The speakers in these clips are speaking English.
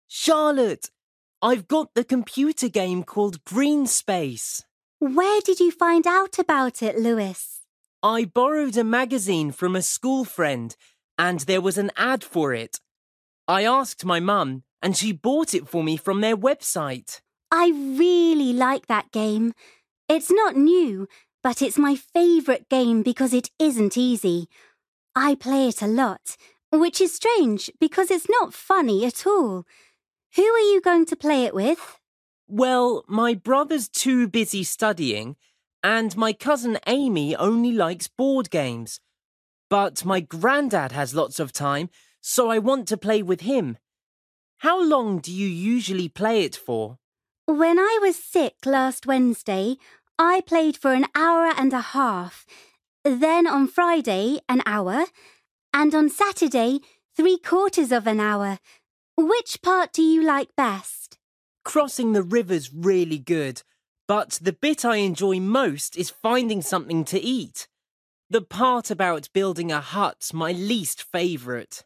Charlotte, I've got the computer game called Green Space. Where did you find out about it, Lewis? I borrowed a magazine from a school friend, and there was an ad for it. I asked my mum, and she bought it for me from their website. I really like that game. It's not new, but it's my favourite game because it isn't easy. I play it a lot, which is strange because it's not funny at all. Who are you going to play it with? Well, my brother's too busy studying, and my cousin Amy only likes board games. But my granddad has lots of time, so I want to play with him. How long do you usually play it for? When I was sick last Wednesday, I played for an hour and a half. Then on Friday, an hour. And on Saturday, 3/4 of an hour. Which part do you like best? Crossing the river's really good, but the bit I enjoy most is finding something to eat. The part about building a hut's my least favourite.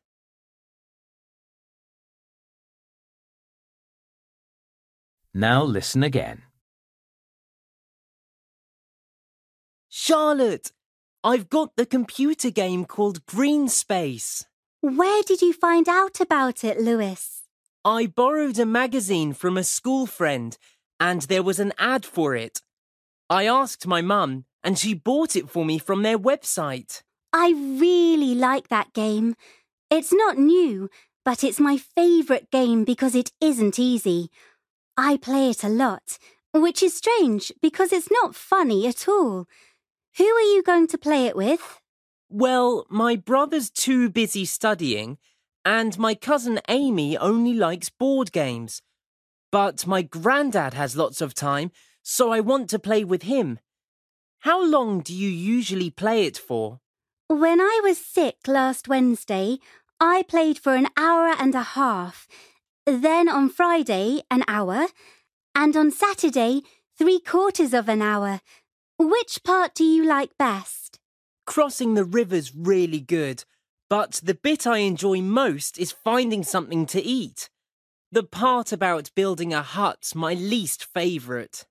Now listen again. Charlotte, I've got the computer game called Green Space. Where did you find out about it, Lewis? I borrowed a magazine from a school friend, and there was an ad for it. I asked my mum, and she bought it for me from their website. I really like that game. It's not new, but it's my favourite game because it isn't easy. I play it a lot, which is strange because it's not funny at all. Who are you going to play it with? Well, my brother's too busy studying, and my cousin Amy only likes board games. But my granddad has lots of time, so I want to play with him. How long do you usually play it for? When I was sick last Wednesday, I played for an hour and a half. Then on Friday, an hour. And on Saturday, 3/4 of an hour. Which part do you like best? Crossing the river's really good, but the bit I enjoy most is finding something to eat. The part about building a hut's my least favourite.